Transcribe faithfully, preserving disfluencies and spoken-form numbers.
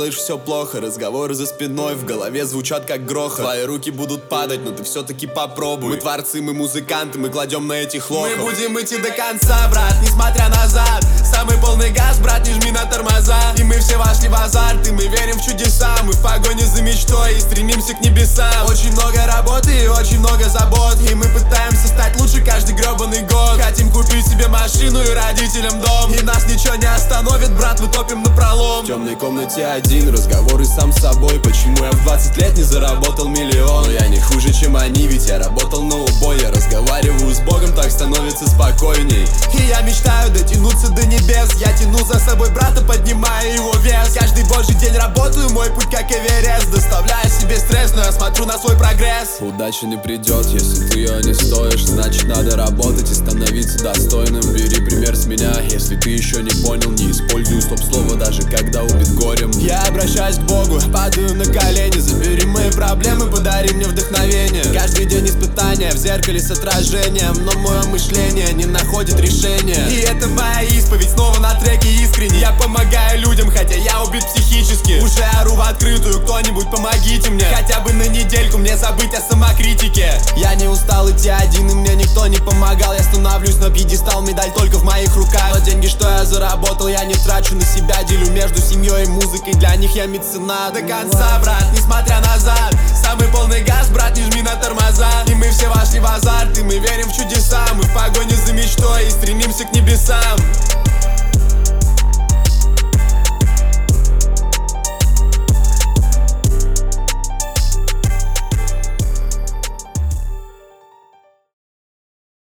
делаешь все плохо. Разговоры за спиной в голове звучат как грохот. Твои руки будут падать, но ты все-таки попробуй. Мы творцы, мы музыканты, мы кладем на этих лохов. Мы будем идти до конца, брат, несмотря назад. Самый полный газ, брат, не жми на тормоза. И мы все вошли в азарт, и мы верим в чудеса. Мы в погоне за мечтой и стремимся к небесам. Очень много работы и очень много забот, и мы пытаемся стать лучше каждый гребаный год. Хотим купить себе машину и родителям дом, и нас ничего не остановит, брат, мы топим напролом. В темной комнате один, разговоры сам с собой. Почему я в двадцать лет не заработал миллион? Но я не хуже, чем они, ведь я работал на убой. Я разговариваю с Богом, так становится спокойней. И я мечтаю дотянуться до небес. Я тяну за собой брата, поднимая его вес. Каждый божий день работаю, мой путь как Эверест, доставляя себе стресс, но я смотрю на свой прогресс. Удача не придет, если ты ее не стоишь. Значит, надо работать и становиться достойным. Бери пример с меня, если ты еще не понял. Не использую стоп-слово, даже когда убит горем. Я обращаюсь к Богу, падаю на колени. Забери мои проблемы, подари мне вдохновение. Каждый день испытания, в зеркале с отражением. Но мое мышление не находит решения. И это моя исповедь, снова на треке искренне. Я помогаю людям, хотя я убит психически. Уже ору в открытую, кто-нибудь помогите мне. Хотя бы на недельку мне забыть о самокритике. Я не устал идти один, и мне никто не помогал. Я становлюсь на пьедестал, медаль только в моих руках. Но деньги, что я заработал, я не трачу на себя. Делю между семьей и музыкой, для них я меценат. До конца, брат, несмотря назад. Самый полный газ, брат, не жми на тормоза. И мы все вошли в азарт, и мы верим в чудеса. Мы в погоне за мечтой и стремимся к небесам.